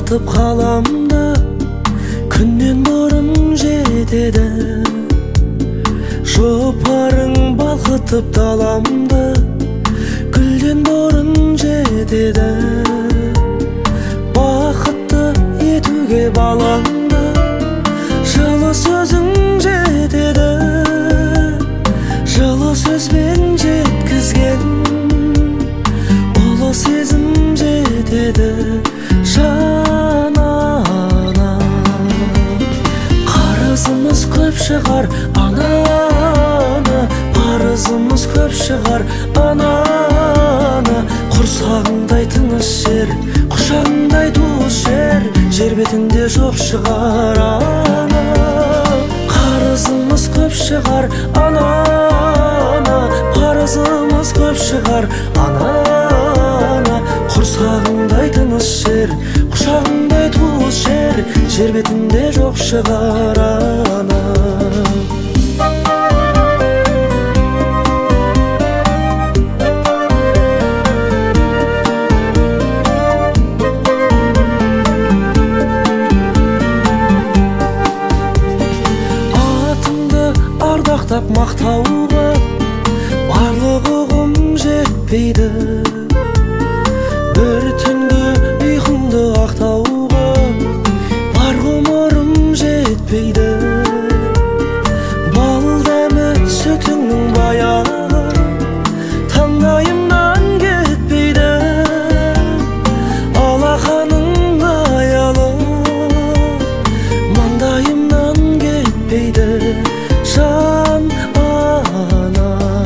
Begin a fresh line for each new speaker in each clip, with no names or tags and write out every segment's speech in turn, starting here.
балқытып қаламды, күннен бұрын жетеді. Шопарың балқытып даламды, гүлден бұрын жетеді. Бақытты етуге балаңды, жылы сөзің жетеді. Жылы сөзбен жеткізген ұлы сезім жетеді жанана. Қарызымыз көп шығар ананы, парызымыз көп шығар ананы. Құрсағыңдай тыныш жер, құшағыңдай туыс жер, жер бетінде жоқ шығар ана. Қарызымыз көп шығар ананы, парызымыз көп шығар ананы. Құрсағыңдай тыныш жер, құшағыңдай туыс жер, жер бетінде жоқ шығар ана. Ардақтап мақтауға барлық ұғым жетпейді. Бір түнгі ұйқымды ақтауға бар ғұмырым жетпейді. Бал дәмі сүтіңнің баяғы таңдайымнан кетпейді. Алақаның аялы маңдайымнан кетпейді жан ана.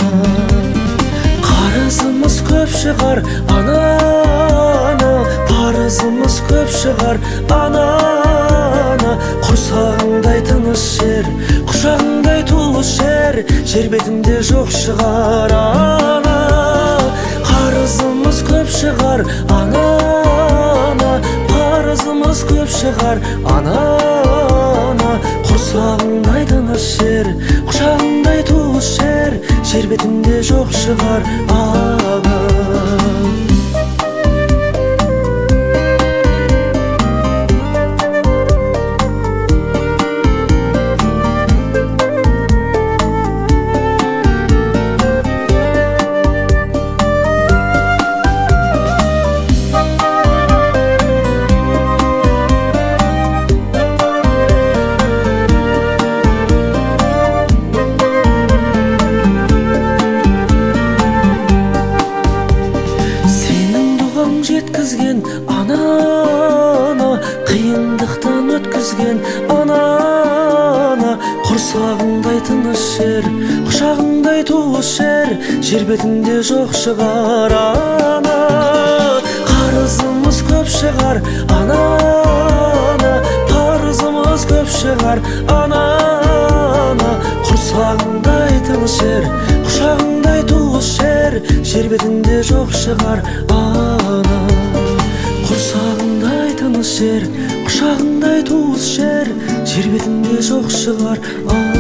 Қарызымыз көп шығар ананы, парызымыз көп шығар ананы. Құрсағыңдай тыныш жер, құшағыңдай туыс жер, жер бетінде жоқ шығар ана. Қарызымыз көп шығар ананы, парызымыз көп шығар ананы. Құрсағыңдай тыныш жер, құшағыңдай туыс жер, жер бетінде жоқ шығар ана. Жеткізген ананы, қиындықтан өткізген ананы. Құрсағыңдай тыныш жер, құшағыңдай туыс жер, жер бетінде жоқ шығар ана. Қарызымыз көп шығар ананы, парызымыз көп шығар ананы. Құрсағыңдай тыныш жер, құшағыңдай туыс жер, жер бетінде жоқ шығар ана. Құрсағыңдай тыныш жер, құшағыңдай туыс жер, жер бетінде жоқ шығар ана.